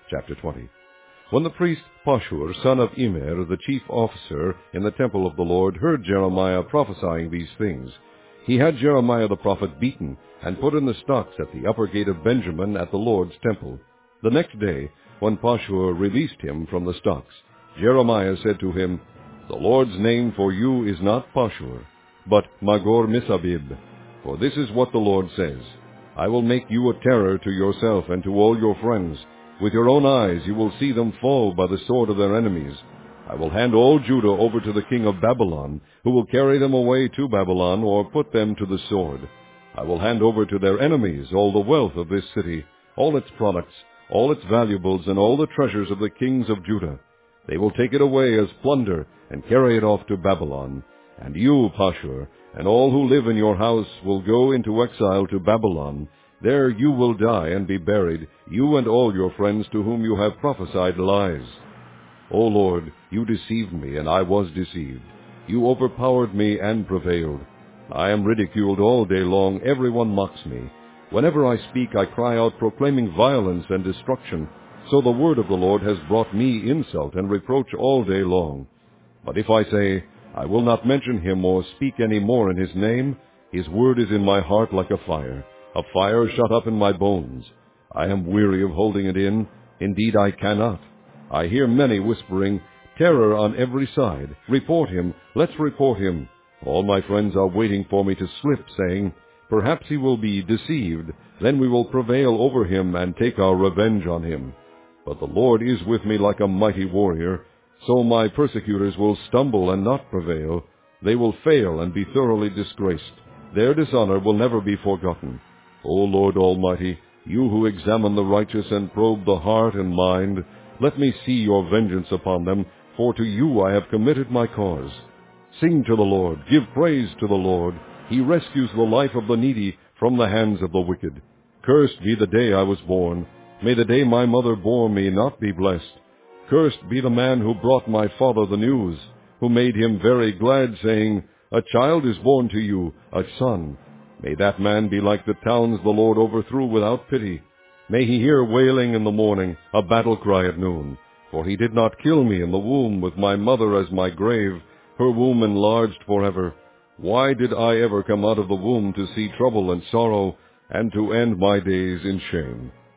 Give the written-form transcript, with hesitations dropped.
Chapter 20. When the priest Pashur, son of Immer, the chief officer in the temple of the Lord, heard Jeremiah prophesying these things, he had Jeremiah the prophet beaten and put in the stocks at the upper gate of Benjamin at the Lord's temple. The next day, when Pashur released him from the stocks, Jeremiah said to him, The Lord's name for you is not Pashur, but Magor-Missabib. For this is what the Lord says, I will make you a terror to yourself and to all your friends. With your own eyes you will see them fall by the sword of their enemies. I will hand all Judah over to the king of Babylon, who will carry them away to Babylon or put them to the sword. I will hand over to their enemies all the wealth of this city, all its products, all its valuables, and all the treasures of the kings of Judah. They will take it away as plunder and carry it off to Babylon. And you, Pashur, and all who live in your house will go into exile to Babylon. There you will die and be buried, you and all your friends to whom you have prophesied lies. O Lord, you deceived me, and I was deceived. You overpowered me and prevailed. I am ridiculed all day long, everyone mocks me. Whenever I speak, I cry out, proclaiming violence and destruction. So the word of the Lord has brought me insult and reproach all day long. But if I say, I will not mention him or speak any more in his name, his word is in my heart like a fire shut up in my bones. I am weary of holding it in. Indeed, I cannot. I hear many whispering, terror on every side. Report him, let's report him. All my friends are waiting for me to slip, saying, Perhaps he will be deceived. Then we will prevail over him and take our revenge on him. But the Lord is with me like a mighty warrior. So my persecutors will stumble and not prevail. They will fail and be thoroughly disgraced. Their dishonor will never be forgotten. O Lord Almighty, you who examine the righteous and probe the heart and mind, let me see your vengeance upon them, for to you I have committed my cause. Sing to the Lord, give praise to the Lord. He rescues the life of the needy from the hands of the wicked. Cursed be the day I was born. May the day my mother bore me not be blessed. Cursed be the man who brought my father the news, who made him very glad, saying, A child is born to you, a son. May that man be like the towns the Lord overthrew without pity. May he hear wailing in the morning, a battle cry at noon. For he did not kill me in the womb with my mother as my grave, her womb enlarged forever. Why did I ever come out of the womb to see trouble and sorrow, and to end my days in shame?